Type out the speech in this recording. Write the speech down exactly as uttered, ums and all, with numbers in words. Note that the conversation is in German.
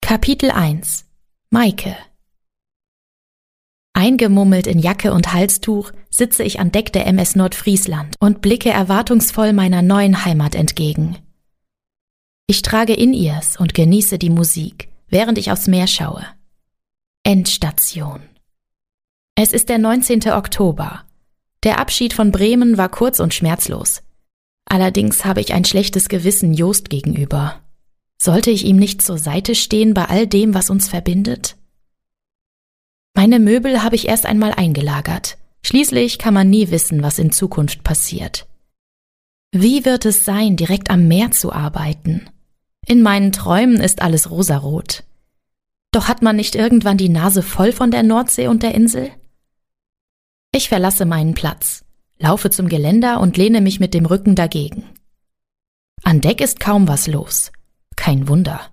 Kapitel eins. Maike. Eingemummelt in Jacke und Halstuch sitze ich an Deck der M S Nordfriesland und blicke erwartungsvoll meiner neuen Heimat entgegen. Ich trage In-Ears und genieße die Musik, während ich aufs Meer schaue. Endstation. Es ist der neunzehnte Oktober. Der Abschied von Bremen war kurz und schmerzlos. Allerdings habe ich ein schlechtes Gewissen Jost gegenüber. Sollte ich ihm nicht zur Seite stehen bei all dem, was uns verbindet? Meine Möbel habe ich erst einmal eingelagert. Schließlich kann man nie wissen, was in Zukunft passiert. Wie wird es sein, direkt am Meer zu arbeiten? In meinen Träumen ist alles rosarot. Doch hat man nicht irgendwann die Nase voll von der Nordsee und der Insel? Ich verlasse meinen Platz, laufe zum Geländer und lehne mich mit dem Rücken dagegen. An Deck ist kaum was los. Kein Wunder.